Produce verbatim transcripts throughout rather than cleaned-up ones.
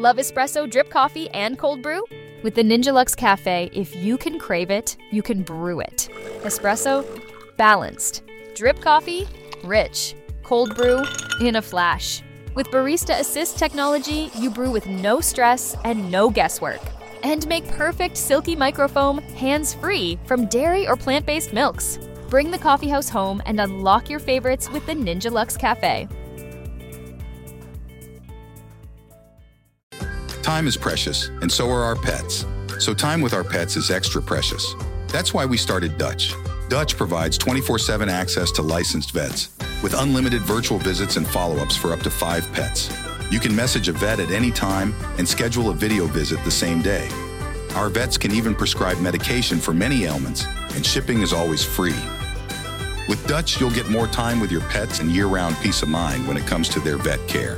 Love espresso, drip coffee, and cold brew? With the Ninja Luxe Cafe, if you can crave it, you can brew it. Espresso, balanced. Drip coffee, rich. Cold brew, in a flash. With Barista Assist technology, you brew with no stress and no guesswork. And make perfect silky microfoam hands-free from dairy or plant-based milks. Bring the coffeehouse home and unlock your favorites with the Ninja Luxe Cafe. Time is precious, and so are our pets. So time with our pets is extra precious. That's why we started Dutch. Dutch provides twenty-four seven access to licensed vets, with unlimited virtual visits and follow-ups for up to five pets. You can message a vet at any time and schedule a video visit the same day. Our vets can even prescribe medication for many ailments, and shipping is always free. With Dutch, you'll get more time with your pets and year-round peace of mind when it comes to their vet care.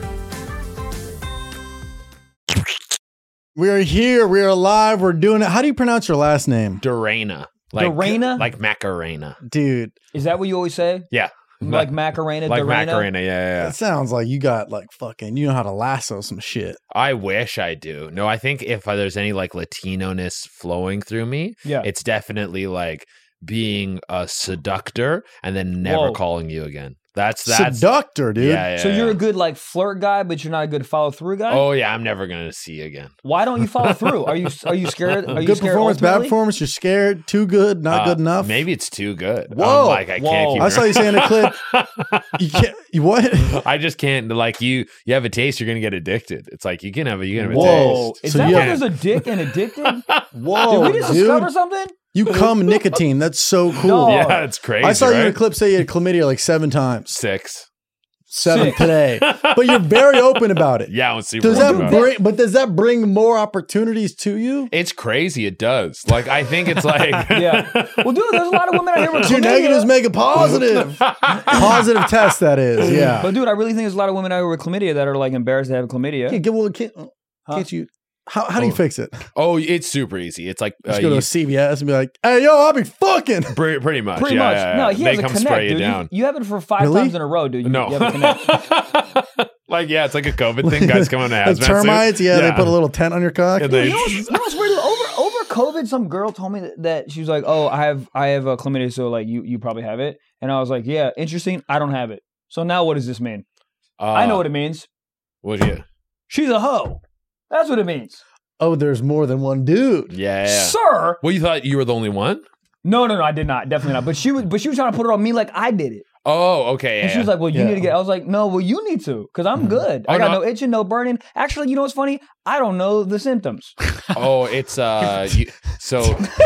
We are here. We are alive. We're doing it. How do you pronounce your last name? Dorena. Like, Dorena? Like Macarena. Dude. Is that what you always say? Yeah. Like Macarena, Like Dorena? Macarena, yeah, yeah, yeah. That sounds like you got like fucking, you know how to lasso some shit. I wish I do. No, I think if there's any like Latino-ness flowing through me, Yeah. it's definitely like being a seductor and then never Whoa. calling you again. That's that's Seductor, dude. Yeah, yeah, So you're yeah. a good like flirt guy, but you're not a good follow through guy. Oh yeah, I'm never gonna see you again. Why don't you follow through? Are you are you scared? Are you Good scared performance, bad ultimately? performance. You're scared. Too good, not Uh, good enough. Maybe it's too good. Whoa. I'm like I Whoa. can't keep. I saw you say in a clip. You can't. You what? I just can't. Like you, you have a taste, you're gonna get addicted. It's like you can have a, you can have a Whoa. Is So that you why have- there's a dick and addicted? Whoa, Did we just dude. discover something? You come nicotine. That's so cool. No. taste. Yeah, it's crazy. I saw you in a right? clip say you had chlamydia like seven times. Six. Seven Six. today. But you're very open about it. Yeah, I was super Does open that about it. bring? But does that bring more opportunities to you? It's crazy. It does. Like I think it's like Yeah. Well, dude, there's a lot of women out here with Two chlamydia. negatives make a positive. Positive test, that is. Yeah. But dude, I really think there's a lot of women out here with chlamydia that are like embarrassed to have chlamydia. Can't get well, can't, Huh? can't you? How, how do you Oh. fix it? Oh, it's super easy. It's like uh, Just go to you- a C V S and be like, "Hey, yo, I'll be fucking." pretty, pretty much. Pretty yeah, much. yeah, yeah. No, he They has a come connect, spray dude. you You, down. you have it for five Really? times in a row, dude. You, No. you have a connect. Like yeah, it's like a COVID thing. Guys come on a Like hazmat suit. termites, yeah, they put a little tent on your cock. And they- You know, what's- you know what's weird? Over over COVID, some girl told me that, that she was like, "Oh, I have I have a chlamydia, so like you you probably have it." And I was like, "Yeah, interesting. I don't have it. So now what does this mean? Uh, I know what it means. What do you? She's a hoe. That's what it means, Oh, there's more than one dude. Yeah, yeah. sir." Well, you thought you were the only one? No, no, no, I did not. Definitely not. But she was, but she was trying to put it on me like I did it. Oh, okay. And Yeah. she was like, "Well, you Yeah. need to get." I was like, "No, well, you need to, because I'm good. Oh, I got no. no itching, no burning. Actually, you know what's funny? I don't know the symptoms. oh, it's uh. You, so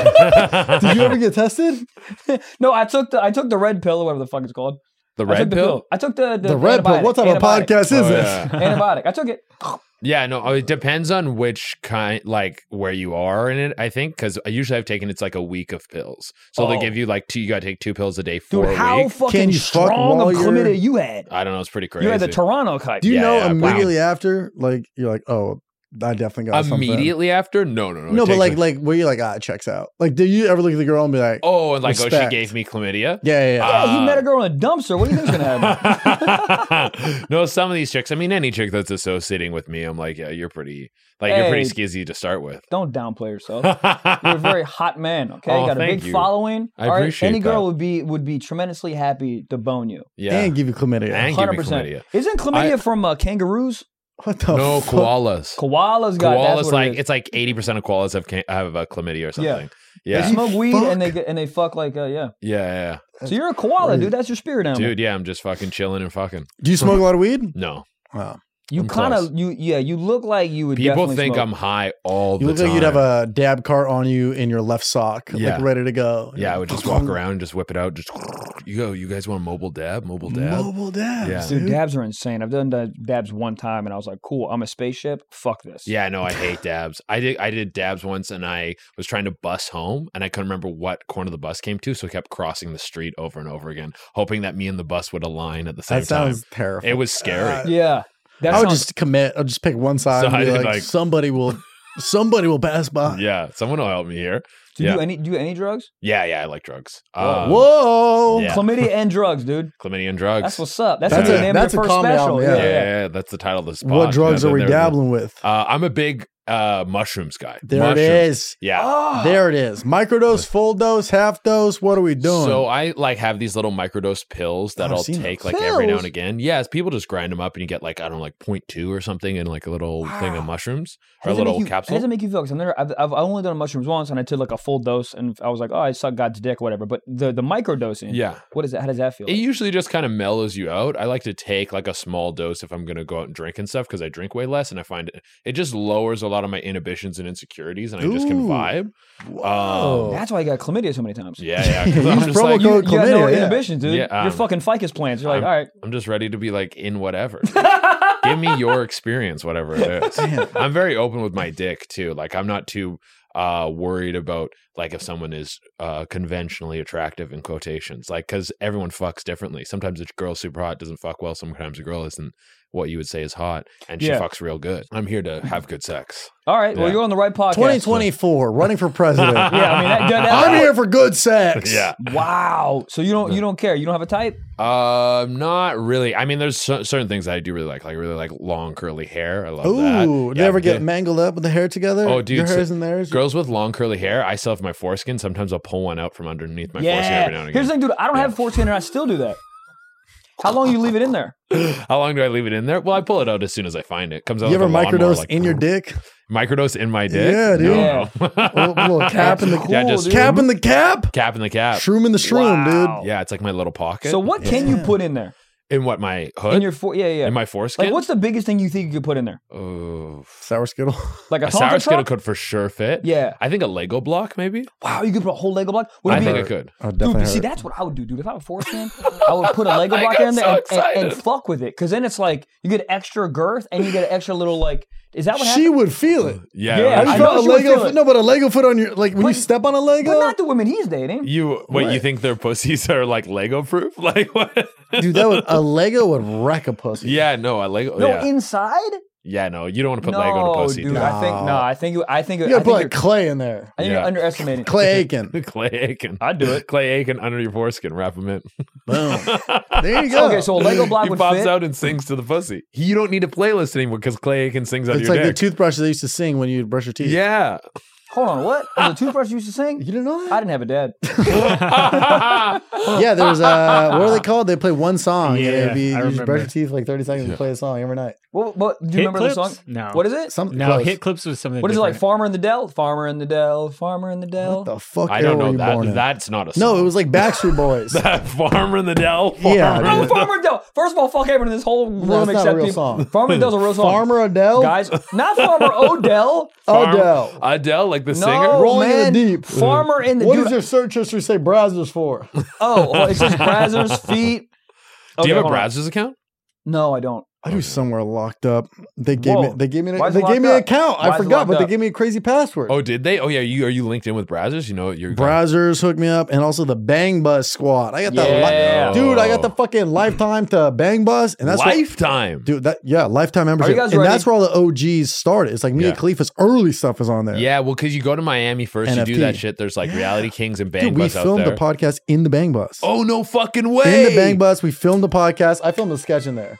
Did you ever get tested? No, I took the I took the red pill or whatever the fuck it's called. the I red took the pill. I took the the, The red pill. antibiotic. What type of Antibiotic. podcast is Oh, this? yeah. Antibiotic. I took it. Yeah, no, it depends on which kind, like where you are in it. I think because usually I've taken it's like a week of pills, so they Oh. give you like two. You got to take two pills a day for Dude, a how week. fucking Can you fuck strong while of you're- chlamydia you had? I don't know. It's pretty crazy. You had the Toronto type. Do you Yeah, know yeah, immediately after, like, you're like, oh, I definitely got something. Immediately after? No, no, no. No, It but takes, like, like, where you're like, ah, it checks out. Like, do you ever look at the girl and be like, oh, and like, oh, respect. she gave me chlamydia. yeah, yeah, yeah. Uh, Yeah, he met a girl in a dumpster. What do you think's gonna happen? No, some of these chicks. I mean, any chick that's associating with me, I'm like, yeah, you're pretty, like, you're pretty Hey. skizzy to start with. Don't downplay yourself. You're a very hot man. Okay, Oh, you got a thank big you. following. I all right? appreciate Any girl that. would be would be tremendously happy to bone you. Yeah. And give you chlamydia. And give Hundred me percent. chlamydia. Isn't chlamydia I- from uh, kangaroos? What the No, fuck? koalas. Koalas got that's Koalas, what like it is. it's like eighty percent of koalas have can- have uh, chlamydia or something. They Yeah, yeah, smoke weed fuck? and they get, and they fuck like uh, yeah. yeah, So you're a koala, crazy. dude. That's your spirit yeah. animal. Dude, yeah, I'm just fucking chilling and fucking. Do you smoke a lot of weed? No, Wow. You I'm kind close. of you yeah. You look like you would. people definitely think smoke. I'm high all You the look time. like you'd have a dab cart on you in your left sock, Yeah. like ready to go. Yeah, I would just walk around and just whip it out. Just you go. You guys want a mobile dab? Mobile dab? Mobile dabs, Yeah. Dude, dude. dabs are insane. I've done the dabs one time and I was like, cool. I'm a spaceship. Fuck this. Yeah, no, I hate dabs. I did I did dabs once and I was trying to bus home and I couldn't remember what corner the bus came to, so I kept crossing the street over and over again, hoping that me and the bus would align at the same That sounds time. terrifying. It was scary. Uh, Yeah. That I would sounds- just commit. I'll just pick one side So and I be did, like, like- somebody will Somebody will pass by. Yeah, someone will help me here. Do you Yeah. do any do you any drugs? Yeah, yeah, I like drugs. Whoa. Um, Whoa. yeah. Chlamydia and drugs, dude. Chlamydia and drugs. That's what's up. That's, That's the a- name that's of a your first comedy special. album, yeah, yeah, yeah, yeah. yeah, that's the title of the spot. What drugs Yeah, are we they're- they're- dabbling with? Uh, I'm a big uh, mushrooms guy. There mushrooms. it is. Yeah. Oh, There it is. Microdose, full dose, half dose. What are we doing? So I like have these little microdose pills that Oh, I've I'll seen take those. like every now Pills? and again. Yes, people just grind them up and you get like I don't know, like zero point two or something in like a little thing of Wow. mushrooms How or a does it make little you- capsule. How does it make you feel? Because I've never, I've, I've only done mushrooms once, and I took like a full dose, and I was like, oh, I sucked God's dick, or whatever. But the the microdosing, Yeah. what is that? How does that feel? It usually just kind of mellows you out. I like to take like a small dose if I'm going to go out and drink and stuff because I drink way less and I find it it just lowers a lot of my inhibitions and insecurities and I just can Ooh. vibe. Whoa. Um, That's why you got chlamydia so many times. Yeah, yeah. 'cause Use I'm just promo like, You, code you got no chlamydia, yeah. inhibitions, dude. Yeah, um, You're fucking ficus plants. You're like, I'm- all right. I'm just ready to be like in whatever. Give me your experience, whatever it is. Damn. I'm very open with my dick too. Like I'm not too uh worried about like if someone is uh conventionally attractive in quotations. Like because everyone fucks differently. Sometimes a girl's super hot doesn't fuck well. Sometimes a girl isn't what you would say is hot and she Yeah. fucks real good. I'm here to have good sex. All right. Well, Yeah. you're on the right podcast. twenty twenty-four, running for president. Yeah, I mean, that, that, I'm here for good sex. Yeah. Wow. So you don't you don't care. You don't have a type. Uh, not really. I mean, there's cer- certain things that I do really like. Like I really like long curly hair. I love that. Ooh, Yeah, never get the- mangled up with the hair together? Oh, dude, Your so- hair's in theirs? Girls with long curly hair, I still have my foreskin. Sometimes I'll pull one out from underneath my foreskin Yeah. every now and Here's the again. thing, dude. I don't Yeah. have foreskin, and I still do that. How long you leave it in there? How long do I leave it in there? Well, I pull it out as soon as I find it. Comes out. You ever like a lawnmower, microdose like, in your dick? Microdose in my dick? Yeah, dude. No. A little cap in the Cool, Yeah, just- dude. cap in the cap? Cap in the cap. Shroom in the shroom, Wow. dude. Yeah, it's like my little pocket. So what can you Yeah. put in there? in what my hood? In your for yeah yeah. in my foreskin? Like, what's the biggest thing you think you could put in there? Oh, Sour Skittle. Like a, a Tonka sour skittle truck? could for sure fit. Yeah. I think a Lego block maybe. Wow, you could put a whole Lego block. Would it I be, think I could. Oh, dude, definitely see, hurt. that's what I would do, dude. If I had a foreskin, I would put a Lego I block got in there so and, and, and excited. fuck with it, because then it's like you get extra girth and you get an extra little like. Is that what She happened? would feel it. Yeah. Yeah, Have you I felt know a she would Lego feel foot? it. No, but a Lego foot on your like when you But- step on a Lego. But not the women he's dating. You wait, What? you think their pussies are like Lego proof? Like what? Dude, that would a Lego would wreck a pussy. Yeah, no, a Lego. no, yeah. inside. yeah, no, you don't want to put no, Lego in a pussy. dude. dude. I think no. I think you. I think. You I gotta think put you're, like clay in there. I think Yeah. you're underestimating. Clay Aiken. Clay Aiken. I'd do it. Clay Aiken under your foreskin, wrap him in. Boom. There you go. Okay, so a Lego block he would pops fit. out and sings to the pussy. You don't need a playlist anymore because Clay Aiken sings out of It's your like the dick. toothbrushes they used to sing when you brush your teeth. Yeah. Hold on, what? Was the toothbrush you used to sing? You didn't know I that? didn't have a dad. Yeah, there's uh what are they called? They play one song. Yeah, and it'd be, I you just brush remember. your teeth for like thirty seconds and play a song every night. What? What? Do you Hit remember clips? the song? No. What is it? Something No, close. Hit Clips was something. What is it like? different. Farmer in the Dell? Farmer in the Dell? Farmer in the Dell? What the fuck I era don't were know you born that. in? That's not a song. No, it was like Backstreet Boys. that Farmer in the Dell. Yeah, Farmer dude. in No, the Dell. Farmer in the Dell. First of all, fuck everyone in this whole room No, it's not a except real people. song. Farmer in the Dell's a real song. Farmer Adele? Guys, not Farmer Odell. Farm- Odell. Adele, like the No, singer. Rolling in the man. deep. Farmer in the What dude, does your search history say Brazzers for? Oh, well, it's just Brazzers feet. Do you have a hold on. Brazzers account? No, I don't. I do somewhere locked up. They gave Whoa. me they gave me Why an, is they it gave me locked an up? account. Why I is it forgot, locked but they up? gave me a crazy password. Oh, did they? Oh, yeah. You are you linked in with Brazzers? You know you're Brazzers hooked me up, and also the Bang Bus squad. I got the Yeah. li- dude. I got the fucking lifetime to Bang Bus, and that's what, lifetime. dude. That yeah, lifetime membership, guys and ready? that's where all the O Gs started. It's like Mia Yeah. Khalifa's early stuff is on there. Yeah, well, because you go to Miami first, N F T. you do that shit. There's like Reality Kings and Bang dude, we Bus out filmed there. the podcast in the Bang Bus. Oh no fucking way! In the Bang Bus, we filmed the podcast. I filmed a sketch in there.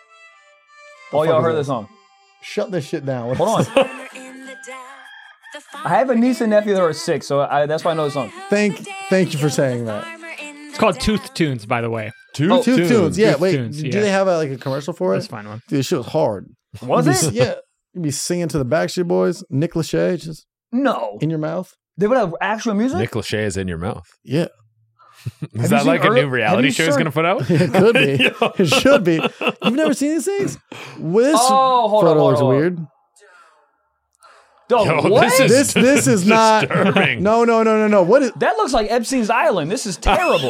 Oh, fuck y'all is heard that? this song. Shut this shit down. What Hold is on. it? I have a niece and nephew that are sick, so I, that's why I know the song. Thank, thank you for saying that. It's called Tooth Tunes, by the way. Two Oh, Tooth Tunes. Yeah, Tooth wait. Tunes, do yeah. they have a, like a commercial for That's it? a fine one. Dude, this shit was hard. Was You'd be- it? Yeah. You'd be singing to the Backstreet Boys, Nick Lachey, just No. in your mouth. They would have actual music? Nick Lachey is in your mouth. Yeah. Is you that seen like a early- new have reality you show he's searched- gonna put out? It could be. Yo. It should be. You've never seen these things? Well, this Oh, hold on, photo hold on, looks hold on. weird. Dog, Yo, what? this is- This this is not. disturbing. No, no, no, no, no. What is? That looks like Epstein's Island. This is terrible.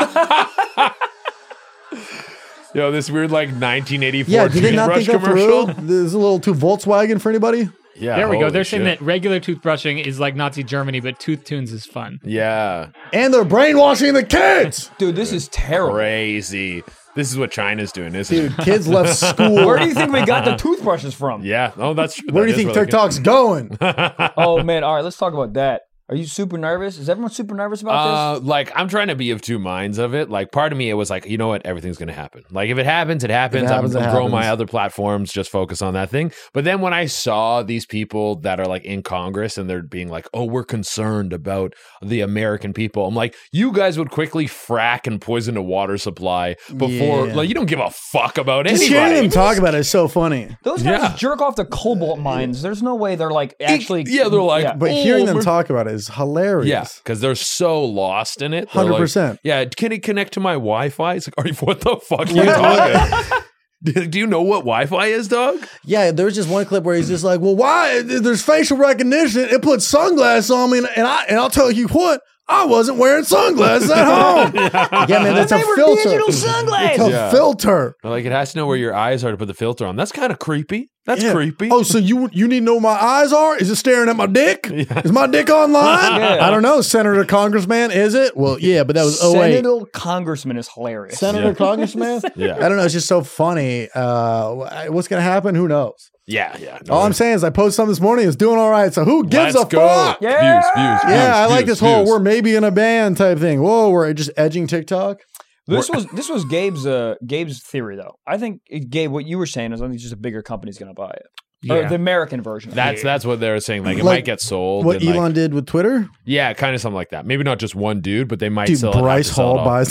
Yo, this weird like nineteen eighty-four Yeah, did they not toothbrush think that commercial. through? This is a little too Volkswagen for anybody. Yeah, There we go. holy They're saying shit. that regular toothbrushing is like Nazi Germany, but Tooth Tunes is fun. Yeah, And they're brainwashing the kids. Dude, this is terrible. crazy, This is what China's doing, isn't Dude, it? kids left school. Where do you think we got the toothbrushes from? Yeah. Oh, that's true. Where do That you is think really TikTok's going? good. Oh man, all right, let's talk about that. Are you super nervous? Is everyone super nervous about Uh, like I'm trying to be of two minds of it. Like part of me, it was like, you know what, everything's gonna happen. Like if it happens, it happens. happens, I'm it gonna grow my happens. other platforms, just focus on that thing. But then when I saw these people that are like in Congress and they're being like, oh, we're concerned about the American people. I'm like, you guys would quickly frack and poison a water supply before. Yeah. Like you don't give a fuck about Just hearing anybody. them talk about it is so funny. this? Those guys Yeah. jerk off to cobalt mines. There's no way they're like actually. yeah, they're like, Yeah. But Oh, hearing them we're- talk about it is hilarious. Yeah, because they're so lost in it. They're like, one hundred percent. yeah, can it connect to my Wi-Fi? It's like, are you, what the fuck are you talking? Do do you know what Wi-Fi is, dog? Yeah, there was just one clip where he's just like, "Well, why? There's facial recognition. It puts sunglasses on me, and, and I and I'll tell you what, I wasn't wearing sunglasses at home. yeah, man, that's They a were filter. digital It's sunglasses. a Yeah. filter. Like it has to know where your eyes are to put the filter on. That's kind of creepy. That's Yeah. creepy. Oh, so you you need to know where my eyes are? Is it staring at my dick? Is my dick online? Yeah. I don't know. Senator, congressman, is it? Well, yeah, but that was oh wait. Senator Congressman is hilarious. Senator, Yeah. congressman. Yeah. I don't know. It's just so funny. Uh, what's gonna happen? Who knows? yeah, yeah. No, All I'm saying is I posted something this morning. It's doing all right. So who gives let's a go. fuck? Yeah. Views, views, views, Yeah, I like views, this whole views. we're maybe in a band type thing. Whoa, we're just edging TikTok. This was this was Gabe's uh, Gabe's theory though. I think Gabe, what you were saying is I think just a bigger company's going to buy it. Or Yeah. the American version. of That's it. that's what they're saying. Like it Like might get sold. What and, like- Elon did with Twitter? yeah, kind of something like that. Maybe not just one dude, but they might Dude, sell it, have Bryce to sell Hall it all. buys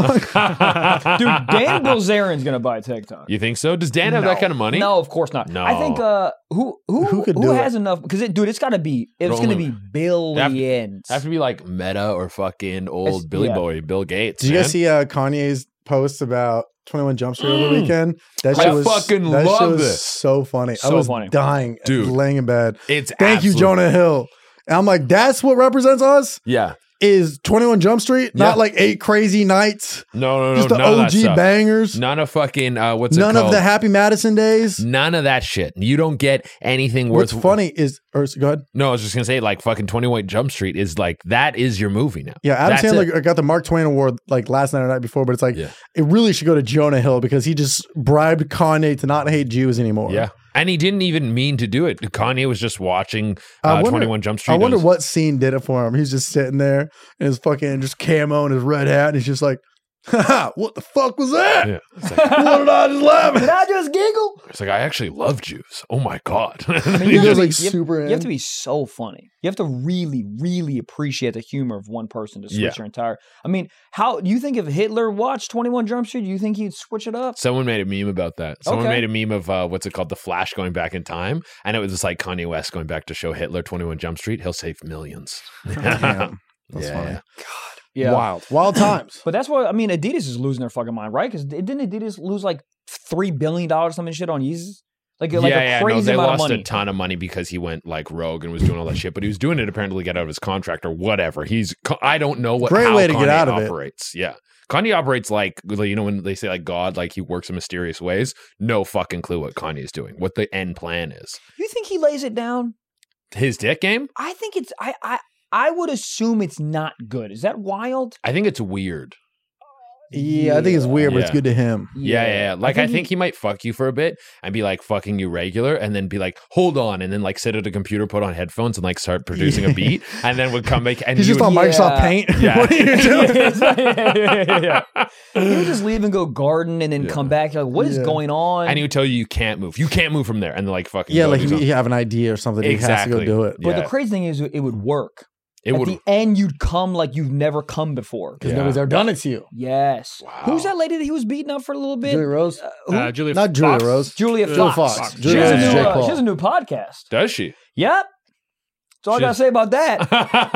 TikTok. Dude, Dan Bilzerian's going to buy TikTok. You think so? Does Dan have No. that kind of money? No, of course not. No. I think uh, who who Who who, could do has it? enough? Because it, dude, it's got to be it's going to be billions. Have to be like Meta or fucking old It's- Billy yeah. Boy, Bill Gates. Did you man. guys see uh, Kanye's post about twenty-one Jump Street over the weekend? That I shit was fucking that love shit was this. so funny. I So was funny. dying, Dude. laying in bed. It's Thank you, absolute- Jonah Hill. And I'm like, that's what represents us. Yeah. Is twenty-one Jump Street, Yeah. not like eight crazy nights, No, no, no. just the none of that O G stuff. bangers. None of fucking uh, what's None it of called? the Happy Madison days. None of that shit. You don't get anything worth. What's funny is, or go ahead. No, I was just gonna say, like fucking twenty-one Jump Street is like that is your movie now. Yeah, Adam That's Sandler it. got the Mark Twain Award like last night or night before, but it's like Yeah. it really should go to Jonah Hill because he just bribed Kanye to not hate Jews anymore. Yeah, and he didn't even mean to do it. Kanye was just watching I uh, wonder- twenty-one Jump Street. I wonder and- what scene did it for him. He's just sitting there in his fucking just camo and his red hat, and he's just like, haha, what the fuck was that? Yeah, it's like, What did I just laugh Did at? I just giggle? it's like I actually love Jews. Oh my god. I mean, He you, have goes to like be, you have- super you have in. to be so funny. You have to really, really appreciate the humor of one person to switch Yeah. your entire. I mean, how do you think if Hitler watched twenty-one Jump Street, do you think he'd switch it up? Someone made a meme about that. Someone Okay. made a meme of uh, what's it called, the Flash going back in time, and it was just like Kanye West going back to show Hitler twenty-one Jump Street. He'll save millions. Damn, that's Yeah, funny. yeah. Yeah. Wild, wild times. But that's why I mean, Adidas is losing their fucking mind, right? Because didn't Adidas lose like three billion dollars something shit on Yeezus? Like, like yeah, a yeah, crazy no, they amount lost of money. a ton of money because he went like rogue and was doing all that shit. But he was doing it apparently to get out of his contract or whatever. He's I don't know what Great how way to get Kanye out of it. operates. Yeah, Kanye operates like you know when they say like God, like he works in mysterious ways. No fucking clue what Kanye's doing, what the end plan is. You think he lays it down? His dick game. I think it's I I I would assume it's not good. Is that wild? I think it's weird. Yeah, I think it's weird, but it's Yeah. good to him. Yeah, yeah, yeah. Like I think, he, he might fuck you for a bit and be like fucking you regular, and then be like, hold on, and then like sit at a computer, put on headphones, and like start producing a beat, and then would come back and He's you just would- on Microsoft Yeah. Paint. Yeah. What are you doing? yeah, yeah, yeah. He would just leave and go garden and then Yeah. come back. You're like, what is Yeah. going on? and he would tell you you can't move, you can't move from there, and then like fucking Yeah, go like do you, something. you have an idea or something. He has to Exactly. go do it. but Yeah. the crazy thing is, it would work. It At would. the end, you'd come like you've never come before. Because Yeah. nobody's ever done it to you. Yes. Wow. Who's that lady that he was beating up for a little bit? Julia Rose? Uh, who? Uh, Julia Not Julia Fox? Rose. Julia Julia Fox. Fox. She, Julia has a Rose, new, Jake uh, Paul. she has a new podcast. Does she? Yep. That's all I gotta She's- say about that.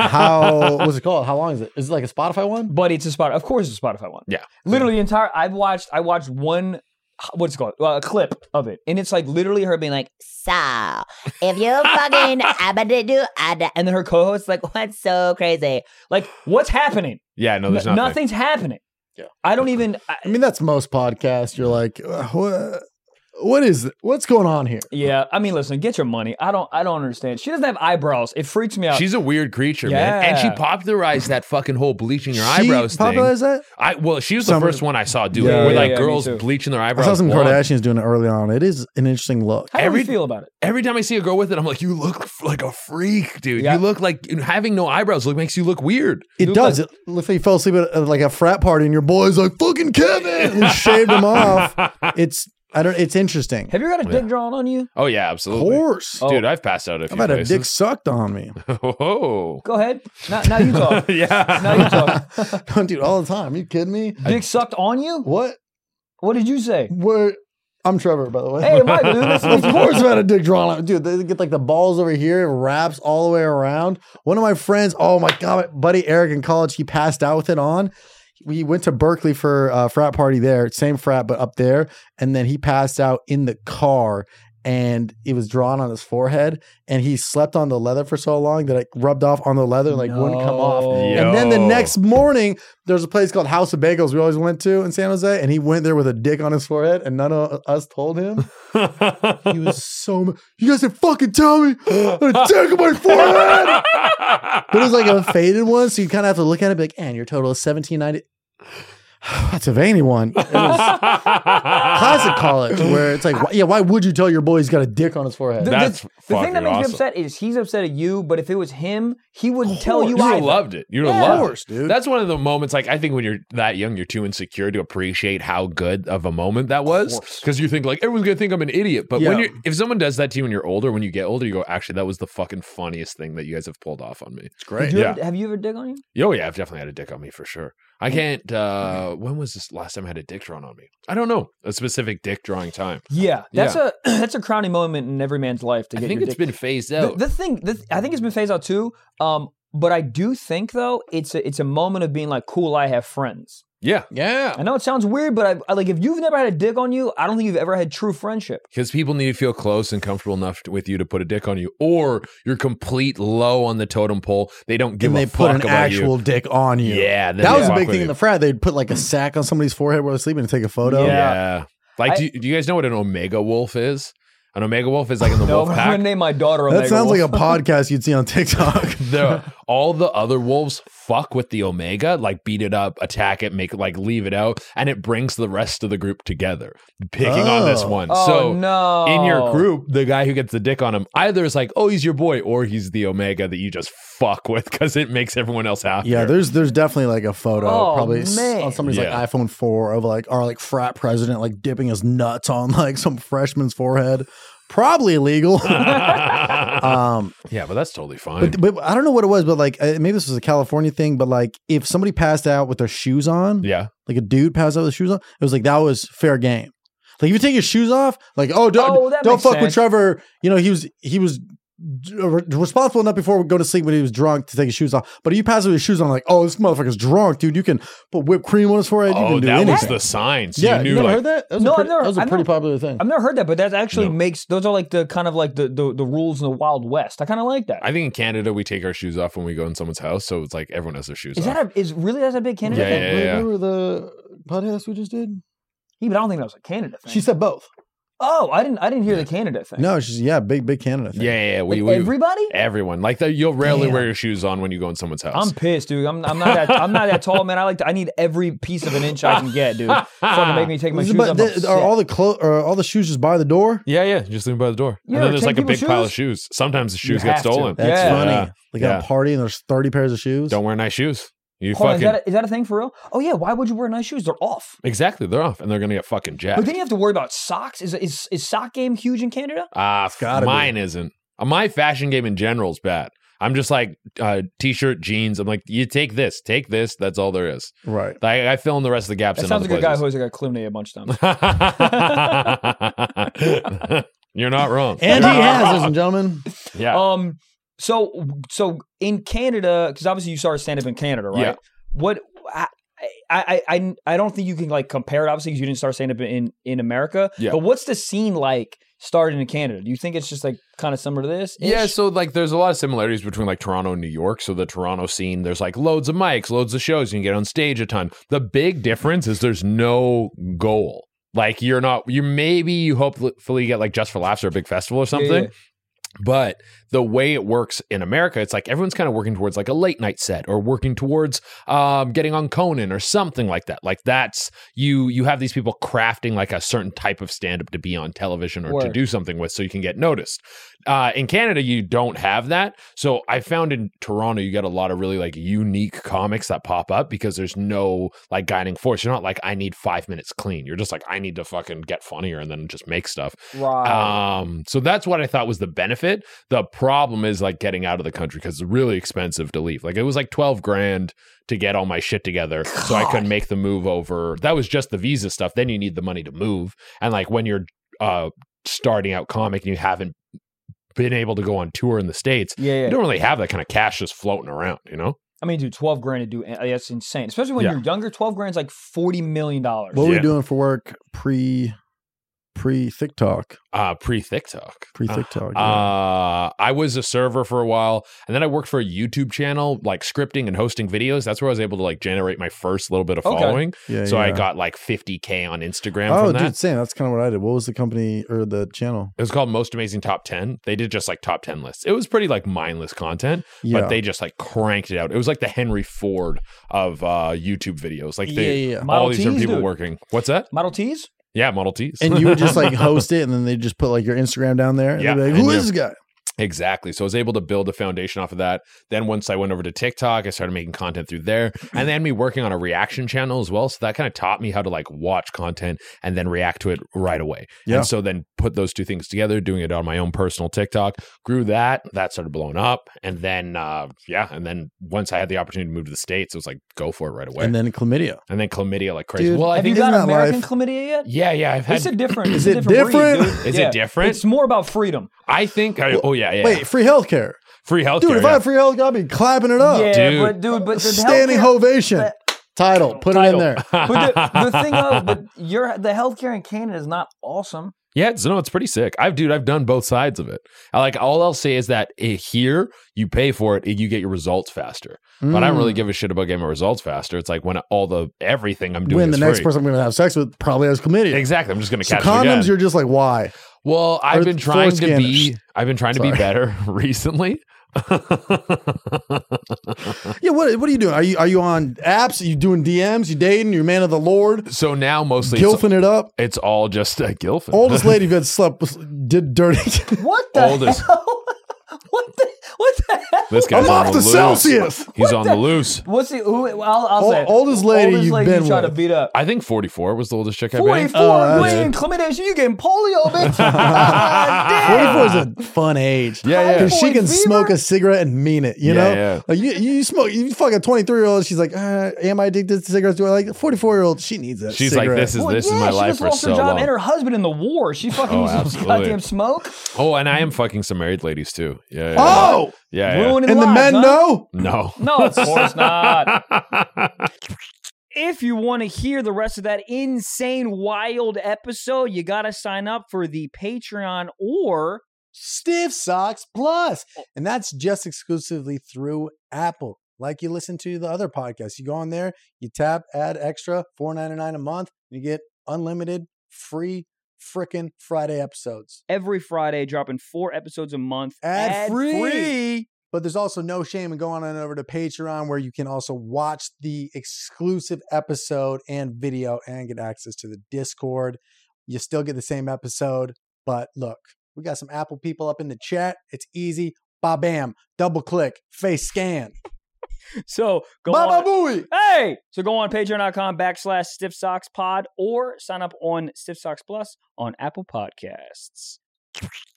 How what's it called? How long is it? Is it like a Spotify one? But it's a spot. Of course, it's a Spotify one. Yeah. Literally, the entire. I've watched. I watched one. What's it called? Well, a clip of it, and it's like literally her being like, So, if you fucking abadoo ada, and then her co-host like, what's so crazy? Like, what's happening? Yeah, no, there's N- nothing. Nothing's happening. Yeah. I don't even. I, I mean, that's most podcasts. You're like, uh, what? What is it? What's going on here? Yeah, I mean, listen, get your money. I don't, I don't understand. She doesn't have eyebrows. It freaks me out. She's a weird creature, man. And she Yeah. popularized that fucking whole bleaching your She eyebrows thing. popularized that? I well, she was the Some- first one I saw do Yeah, it, where yeah, like yeah, me girls too. bleaching their I eyebrows. saw some blonde. Kardashians doing it early on. It is an interesting look. How do every- you feel about it? Every time I see a girl with it, I'm like, you look f- like a freak, dude. Yeah. You look like having no eyebrows look makes you look weird. It look does. It looks like you fell asleep at, at like a frat party and your boy's like, fucking Kevin! And shaved him off. It's, I don't, it's interesting. Have you ever got a dick drawn on you? Oh yeah, Of absolutely. course. Dude, I've passed out a few I've had a places. dick sucked on me. Oh, Go ahead. Now, now you talk. yeah. Now you talk. Dude, all the time. you kidding me? Dick sucked on you? What? What did you say? Where? I'm Trevor, by the way. Hey, Michael, dude, listen Of to course, I've had a dick drawn on. Dude, they get like the balls over here, it wraps all the way around. One of my friends, oh my God, my buddy Eric in college, he passed out with it on. We went to Berkeley for a frat party there, same frat, but up there. And then he passed out in the car and it was drawn on his forehead. And he slept on the leather for so long that it rubbed off on the leather, like wouldn't come off. No. And then the Yo. next morning, there's a place called House of Bagels we always went to in San Jose. And he went there with a dick on his forehead and none of us told him. He was so mad. You guys didn't fucking tell me. I had a dick on my forehead. But it was like a faded one. So you kind of have to look at it and be like, and your total is seventeen ninety. That's a veiny one. It was classic college where it's like, why- yeah, why would you tell your boy he's got a dick on his forehead? The, That's the, the thing that fucking makes me awesome. upset is he's upset at you, but if it was him, he wouldn't tell you You would have either. loved it. You would have Yeah. loved Of course, it. dude. That's one of the moments, like, I think when you're that young, you're too insecure to appreciate how good of a moment that was. Because you think, like, everyone's going to think I'm an idiot. But when Yeah. you're, if someone does that to you when you're older, when you get older, you go, actually, that was the fucking funniest thing that you guys have pulled off on me. It's great. Did you Yeah. ever, have you ever dick on you? Oh, yeah, I've definitely had a dick on me for sure. I can't, uh, when was this last time I had a dick drawn on me? I don't know. A specific dick drawing time. Yeah, that's a that's a crowning moment in every man's life to I get think your it's dick. been phased The, out. the thing, the, I think it's been phased out too. Um, but I do think though it's a it's a moment of being like, cool, I have friends. yeah. Yeah. I know it sounds weird, but I, I like if you've never had a dick on you, I don't think you've ever had true friendship. Because people need to feel close and comfortable enough to, with you to put a dick on you, or you're complete low on the totem pole. They don't give And a they fuck put an about actual you. dick on you. Yeah, then That they was a fuck big with thing you. in the frat. They'd put like a sack on somebody's forehead while they're sleeping and take a photo. Yeah. Yeah. Like, I- do, you, do you guys know what an Omega Wolf is? An Omega Wolf is like in the No, wolf I'm pack. gonna name my daughter. That Omega sounds Wolf. like a podcast you'd see on TikTok. The, all the other wolves fuck with the Omega, like beat it up, attack it, make it like leave it out, and it brings the rest of the group together, picking on this Oh. one. Oh, so no. in your group, the guy who gets the dick on him either is like, oh, he's your boy, or he's the Omega that you just fuck with because it makes everyone else happy. Yeah, there's there's definitely like a photo, Oh, probably s- man. on somebody's Yeah. like iPhone four of like our like frat president like dipping his nuts on like some freshman's forehead. Probably illegal. um, yeah, but that's totally fine. but but I don't know what it was, but like uh, maybe this was a California thing. But like if somebody passed out with their shoes on, yeah. like a dude passed out with his shoes on, it was like that was fair game. Like if you take your shoes off, like oh don't Oh, that don't makes fuck with sense. Trevor. You know he was he was re- responsible enough before we go to sleep when he was drunk to take his shoes off. But if you pass out with his shoes on, like oh this motherfucker's drunk, dude. You can put whipped cream on his forehead. You Oh, can do that was anything. the sign. So yeah, you knew you never like, heard that? That was No, a I've pretty, never- that was a I've pretty never- popular thing. I've never heard that, but that actually No. makes those are like the kind of like the the, the rules in the Wild West. I kind of like that. I think in Canada we take our shoes off when we go in someone's house, so it's like everyone has their shoes is off. that a, is really that's a big Canada Yeah, thing? yeah, yeah. Remember the podcast we just did? Yeah, but I don't think that was a Canada thing. She said both. "Oh, I didn't I didn't hear the Canada thing." No, she's yeah, big big Canada thing. yeah, yeah, yeah. We, Like, we, everybody. everyone like that. You'll rarely Damn. wear your shoes on when you go in someone's house. I'm pissed, dude. I'm, I'm not that I'm not that tall, man. I like to, I need every piece of an inch I can get, dude. Fucking make me take my shoes But off. the- I'm are upset. all the clo- are all the shoes just by the door? yeah, yeah. Just leave them by the door, You and ever then there's take like a big people's pile of shoes? shoes. Sometimes the shoes You get have to. stolen. That's Yeah. funny. Yeah. Like at Yeah. a party and there's thirty pairs of shoes. Don't wear nice shoes. You Hold on, is, fucking that a, is that a thing for real? Oh yeah, why would you wear nice shoes? They're off. exactly. They're off, and they're gonna get fucking jacked. But then you have to worry about socks. Is is is sock game huge in Canada? Ah, gotta be. mine isn't. Uh, My fashion game in general is bad. I'm just like uh, t-shirt, jeans. I'm like, you take this, take this. That's all there is. Right. Like, I fill in the rest of the gaps. That in sounds like other a guy places. who's got Clooney a bunch of times. You're not wrong. And You're he not has, wrong. ladies and gentlemen. Yeah. Um. So so in Canada, because obviously you started stand up in Canada, right? Yeah. What I, I I I don't think you can like compare it, obviously, because you didn't start stand up in in America. Yeah. But what's the scene like starting in Canada? Do you think it's just like kind of similar to this? Yeah, so like there's a lot of similarities between like Toronto and New York. So the Toronto scene, there's like loads of mics, loads of shows. You can get on stage a ton. The big difference is there's no goal. Like you're not, you maybe you hopefully get like Just for Laughs or a big festival or something. Yeah, yeah. But the way it works in America, it's like everyone's kind of working towards like a late night set or working towards um, getting on Conan or something like that. Like that's you you have these people crafting like a certain type of stand-up to be on television or Word. to do something with so you can get noticed. Uh, in Canada, you don't have that. So I found in Toronto, you get a lot of really like unique comics that pop up because there's no like guiding force. You're not like, I need five minutes clean. You're just like, I need to fucking get funnier and then just make stuff. Right. Um, so that's what I thought was the benefit. The problem is like getting out of the country because it's really expensive to leave. Like it was like twelve grand to get all my shit together so I could make the move over. That was just the visa stuff. Then you need the money to move. And like when you're uh, starting out comic and you haven't been able to go on tour in the States, Yeah, yeah. you don't really have that kind of cash just floating around, you know? I mean, dude, twelve grand to do uh, that's insane. Especially when Yeah. you're younger. Twelve grand is like forty million dollars. What were Yeah. we doing for work pre pre TikTok? Uh, pre-TikTok. Pre TikTok. Uh, I was a server for a while, and then I worked for a YouTube channel, like scripting and hosting videos. That's where I was able to like generate my first little bit of Okay. following. yeah, So I yeah. got like fifty K on Instagram Oh, from that. dude, same. That's kind of what I did. What was the company or the channel? It was called Most Amazing Top ten. They did just like top ten lists. It was pretty like mindless content, Yeah. but they just like cranked it out. It was like the Henry Ford of uh, YouTube videos. Like Yeah, they, yeah, yeah. all Model these different Ts, people dude. working. What's that? Model T's? Yeah, Model Ts. And you would just like host it, and then they just put like your Instagram down there. And Yeah, they'd be like, and who you- is this guy? Exactly. So I was able to build a foundation off of that. Then once I went over to TikTok, I started making content through there. And then me working on a reaction channel as well. So that kind of taught me how to like watch content and then react to it right away. Yeah. And so then put those two things together, doing it on my own personal TikTok, grew that. That started blowing up. And then, uh, yeah. And then once I had the opportunity to move to the States, it was like, go for it right away. And then chlamydia. And then chlamydia like crazy. Dude, well, I Have you think, isn't got that American life? chlamydia yet? yeah, yeah. I've had, It's a different. Is it's a it different breed, different? dude. Is Yeah. it different? It's more about freedom. I think, I, oh yeah, yeah. Wait, free healthcare. Free healthcare. Dude, if I yeah. had free healthcare, I'd be clapping it up. yeah, dude. but dude, but the Standing healthcare- ovation. the- Title. Put it in Title. there. But the, the thing of, but your the healthcare in Canada is not awesome. Yeah, it's, no, it's pretty sick. I've, dude, I've done both sides of it. I like all I'll say is that eh, here you pay for it, and you get your results faster. But I don't really give a shit about getting my results faster. It's like when all the everything I'm doing When is the next free. person I'm going to have sex with probably has chlamydia. Exactly. I'm just going to So catch it condoms, again. you're just like, why? Well, I've or been trying to foreskin. be. I've been trying to be Sorry. better recently. Yeah, what what are you doing? Are you are you on apps? Are you doing D Ms? You dating? You're a man of the Lord? So now mostly it's, Gilfing it up? it's all just uh, gilfing. Oldest lady you've had slept with, did dirty. What the Oldest. hell? What the what the hell? This guy's I'm on off the the loose. Celsius. He's What on the- the loose. What's the who? I'll, I'll Ol- say it. oldest lady oldest you've lady been you tried to with. beat up. I think forty-four was the oldest chick I Forty-four. banged. Oh, you that's- ain't chlamydia. You getting polio, bitch. God damn. forty-four is a fun age. Yeah, yeah. Because she Typhoid can fever? smoke a cigarette and mean it, you Yeah, know? yeah. Like you, you smoke, you fuck a twenty-three year old, she's like, uh, am I addicted to cigarettes? Do I like forty-four year old? She needs that She's cigarette. like, this is Well, this yeah, is my she life just for lost her so job long. and her husband in the war. She fucking Oh, uses some absolutely. goddamn smoke. Oh, and I am fucking some married ladies too. Yeah. yeah. Oh! yeah, yeah. Ruining And the lives, men huh? know? No. No, of course not. If you want to hear the rest of that insane, wild episode, you got to sign up for the Patreon or Stiff Socks Plus. And that's just exclusively through Apple. Like you listen to the other podcasts. You go on there, you tap, add extra, four ninety-nine a month, you get unlimited, free, frickin' Friday episodes. every Friday dropping four episodes a month. Ad-free. Ad-free. But there's also no shame in going on over to Patreon where you can also watch the exclusive episode and video and get access to the Discord. You still get the same episode, but look, we got some Apple people up in the chat. It's easy. Ba bam, double click, face scan. So go Baba on. booey. Hey! So go on patreon.com backslash Stiff Socks Pod or sign up on Stiff Socks Plus on Apple Podcasts.